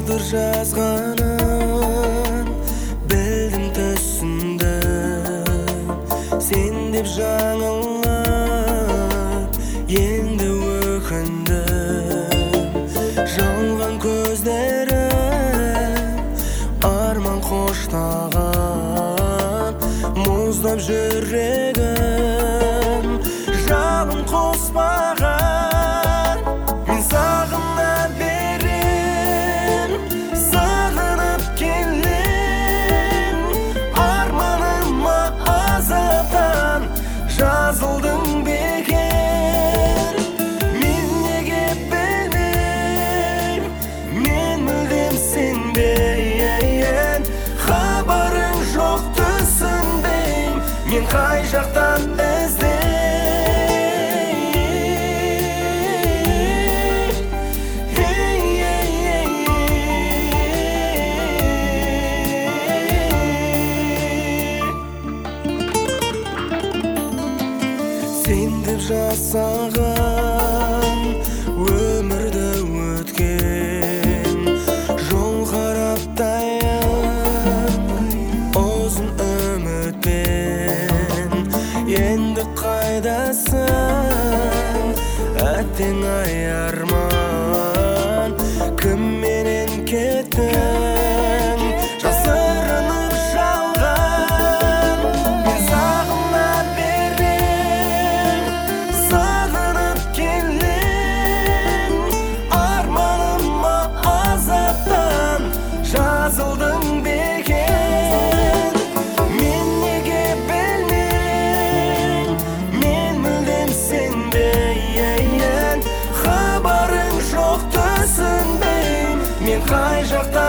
тағдыр жазғанын білдім түсіндім, сен деп жаңылып енді өкіндім. Жалған көздерім арман қоштаған, мұздап жүрегім жалын қоспаған. Мен сағына берем, сағынып келем, арманыма азаптан жазылдың бекер. Мен неге білмейм, мен мүлдем сенбейін, хабарың жоқ түсінбейм, мен қай жақтан іздейм. Сен деп жасаған өмірді өткен жол қараптайын ұзын үмітпен. Енді қайдасың әттең ай арман, кімменен кеттің жасырынып жалған. Мен сағына берем, сағынып келем, арманыма азаптан жазылдың бекер. Мен неге білмейм, мен мүлдем сенбейін, хабарың жоқ түсінбейм, мен қай жақта